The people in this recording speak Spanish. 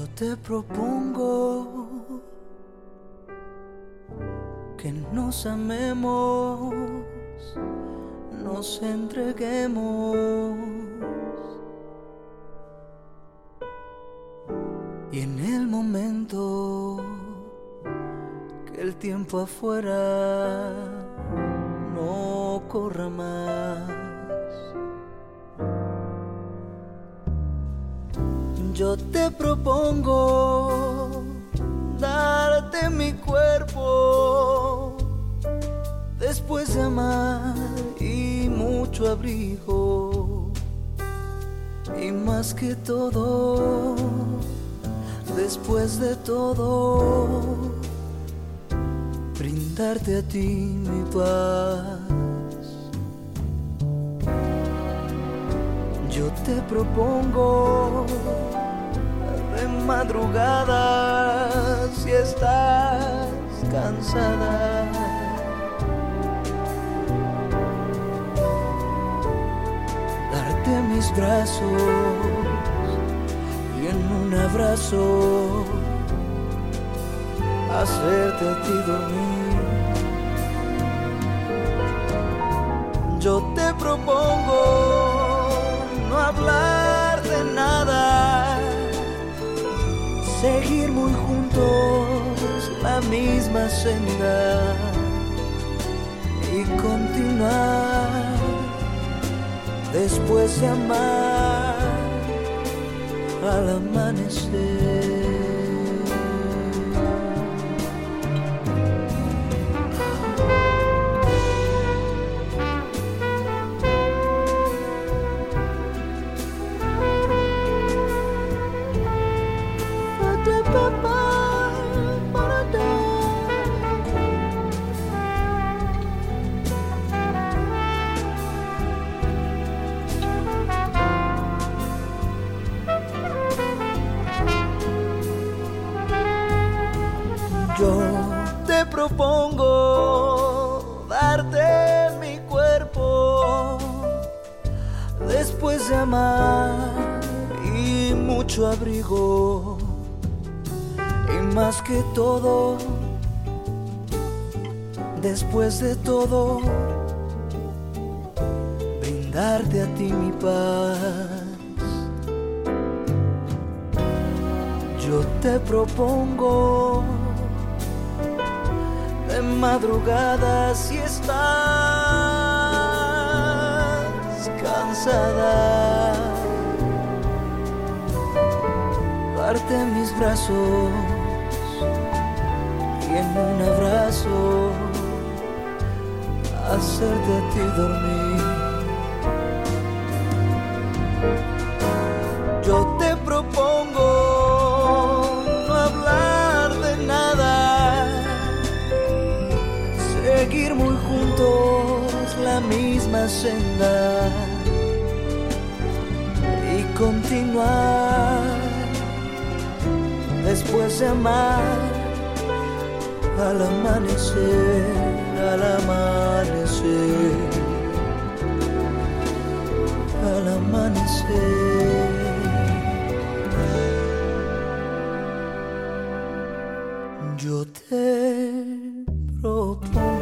te propongo que nos amemos, nos entreguemos y en el momento que el tiempo afuera no corra más, yo te propongo darte mi cuerpo después de amar y mucho abrigo, y más que todo, después de todo, brindarte a ti mi paz. Yo te propongo de madrugada, si estás cansada, darte mis brazos y en un abrazo hacerte a ti dormir. Yo te propongo no hablar de nada, seguir muy juntos la misma senda y continuar después de amar al amanecer. Yo te propongo darte mi cuerpo después de amar y mucho abrigo, y más que todo, después de todo, brindarte a ti mi paz. Yo te propongo de madrugada, si estás cansada, darte mis brazos y en un abrazo hacerte a ti dormir. Yo te propongo no hablar de nada, seguir muy juntos la misma senda y continuar después de amar al amanecer, al amanecer, al amanecer. Yo te propongo